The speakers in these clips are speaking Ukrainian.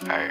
Ай.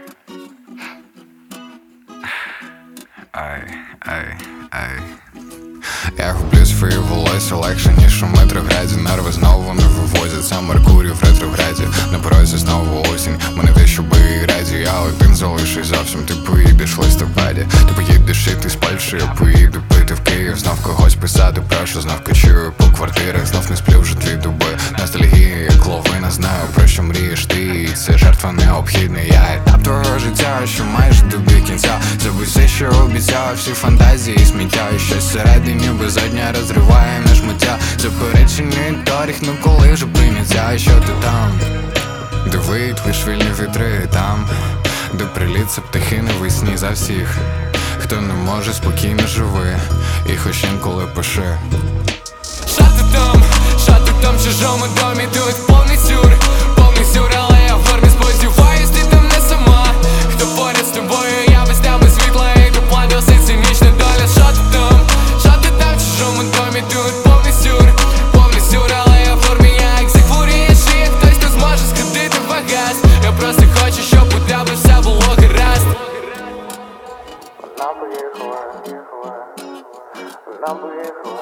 Ай, ай, ай. Я гублю свої волосся легше, ніж у Метрограді. Нерви знову не вивозяться, Меркурій в ретрограді. На порозі знову осінь, мене те, що би раді. Я один залишусь зовсім, ти поїдеш в листопаді. Ти поїдеш і ти з Польщі, я поїду пити в Київ. Знов когось писати, прошу, знов кочую по квартирах. Знов не сплю вже 2 доби. Ностальгія, як ловина, знаю, про що мрієш ти. І це жертва необхідна. Я етап твого життя, що майже добіг кінця. Забудь все, що обіцяв, всі фантазії сміття. І щось всередині безодня розриває на шмаття. Заперечений доріг, ну коли вже прийняття. І що ти там? Де виють лиш вільні вітри там, де приліться птахи навесні за всіх, хто не може спокійно живи, і хоч інколи пише. Що ти там в чужому домі, тут повний сюр, але я в формі, сподіваюсь, ти там не сама. Хто поряд з тобою, я без тебе світла, і доплатився цинічна доля. Що ти там в чужому домі, тут повний сюр, але я в формі, як захворієш, і хтось тут зможе скрутити багаж. Я просто хочу, щоб у тебе все було гаразд. Вона поїхала, вона поїхала,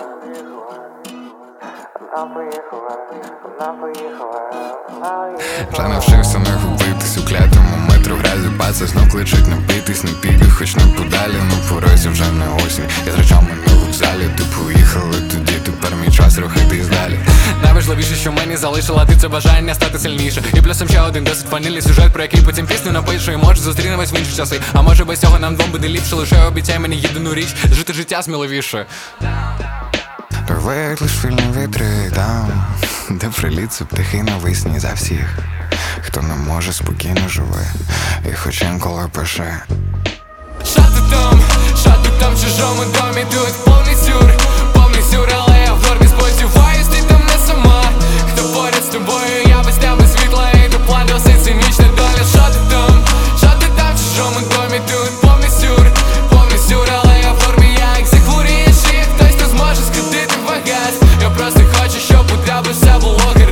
вона поїхала. Вже навчився не губитись у клятому Метрограді. Паца знов кличуть напитись, не піду, хоч не подалі. На порозі вже не осінь, я з речами на вокзалі. Ти поїхала тоді, тепер мій час рухатись далі. Найважливіше, що мені залишила ти, це бажання стати сильніше. І плюсом ще один досить ванільний сюжет, про який потім пісню напишу. І може зустрінемось в інші часи. А може без цього нам двом буде ліпше. Лише обіцяй мені єдину річ, жити життя сміливіше. Де виють лиш вільні вітри там, де приліться птахи навесні за всіх, хто не може спокійно живе, і хоч інколи пише. Що ти там в чужому домі, тут повний сюр, але я в формі, сподіваюсь, ти там не сама. Хто поряд з тобою, я без тебе світла, і доплатився цинічна доля. Що ти там в чужому домі, тут повний сюр, але я в формі, як захворієш, і хтось тут зможе скрутити багаж. Я просто хочу, щоб у тебе все було гаразд.